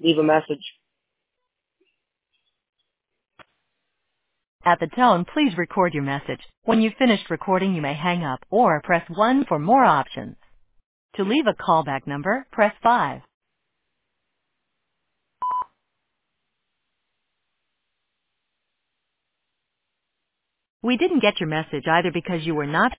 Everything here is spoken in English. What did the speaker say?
leave a message. At the tone, please record your message. When you've finished recording, you may hang up or press 1 for more options. To leave a callback number, press 5. We didn't get your message either because you were not